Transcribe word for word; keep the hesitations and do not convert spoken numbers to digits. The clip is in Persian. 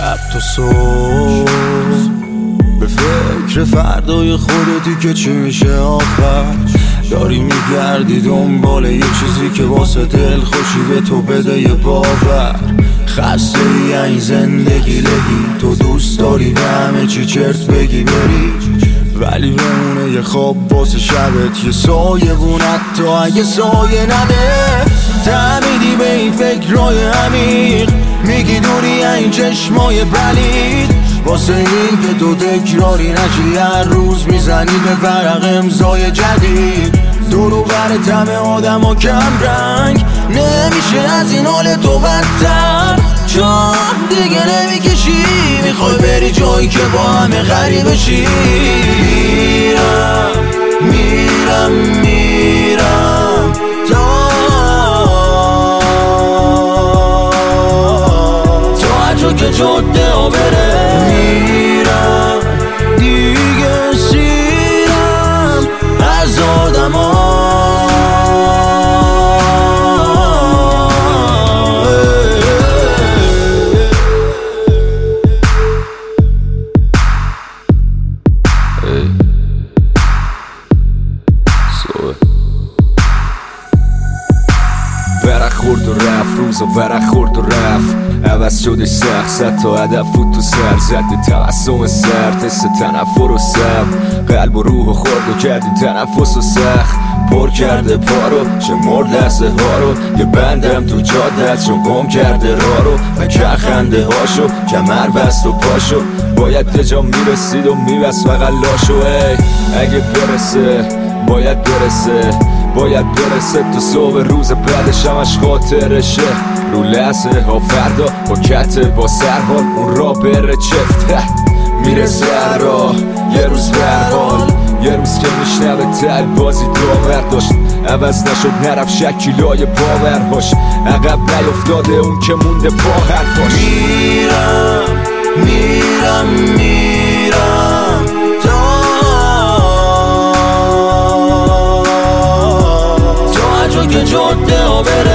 شب تا صبح به فکر فردای خودتی که چی میشه آخر. داری میگردی دنبال یه چیزی که واسه دل خوشی به تو بده یه باور. خسته ای این زندگی لگی، تو دوست داری به همه چی چرت بگی بری، ولی بمونه یه خواب واسه شبت، یه سایه بونت تو اگه سایه نده. تعمیدی به این فکرهای عمیق، میگی دوری این چشمای پلید، واسه این که تو تکراری نشی هر روز میزنی به ورق امضای جدید. دورو برت همه آدم ها کم رنگ، نمیشه از این حال تو بدتر، چون دیگه نمیکشی میخوای بری جایی که با همه غریبه شی. میرم میرم میرم تا تا هجا که جاده ها بره. میرم دیگه سیرم از آدم ها. ورق خورد و رفت روز و ورق خورد و رفت، عوض شده سخت زد تا هدف فوت تو سر زد تبسم سرد حس تنفر و سم، قلب و روح و خورد و کردیم تنفس و سخت، پر کرده پارو شمرد لحظه ها رو، یه بندم تو جاده از چون گم کرده راه رو، و خنده هاشو کمر بست و پاشو، باید تجا میرسید و میبست فقط لاشو. ای اگه برسه باید برسه باید برسه تا صبح روز بعدش همش خاطرشه، رو لحظه ها فردا با کت با سرحال اون را بره چفت میرسه هر راه یه روز برحال، یه روز که میشنوه تل بازی داور داشت، عوض نشد نرفت شکیلای باورهاش، عقب نیفتاده اون که مونده با حرفاش. میرم میرم میرم تا تا هجا که جاده ها بره.